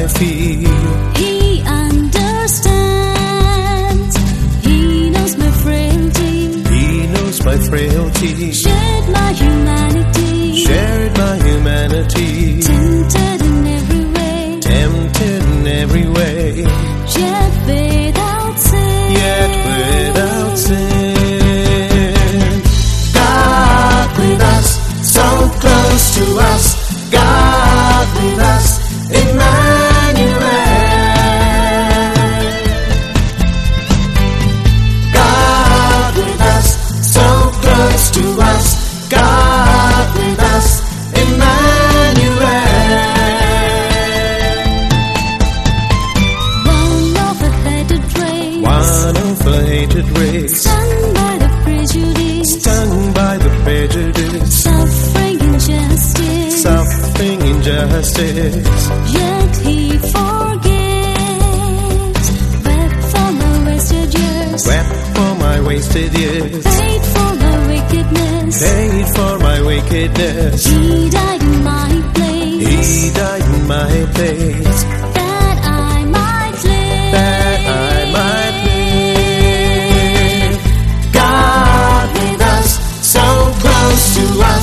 feel. He understands. He knows my frailty. He knows my frailty. Shared my humanity. Shared my humanity. Tempted in every way. Tempted in every way. Yet without sin. Yet without sin. God with us, so close to us. God with us, Emmanuel. God with us, so close to us. God with us, Emmanuel. One of a hated race. One of a hated race. Stung by the prejudice. Stung by the prejudice. Suffering injustice. Suffering injustice. Yet he forgives. Wept for my wasted years. Wept for my wasted years. Paid for my wickedness. Paid for my wickedness. He died in my place. He died in my place. That I might live. That I might live. God with us, so close to us.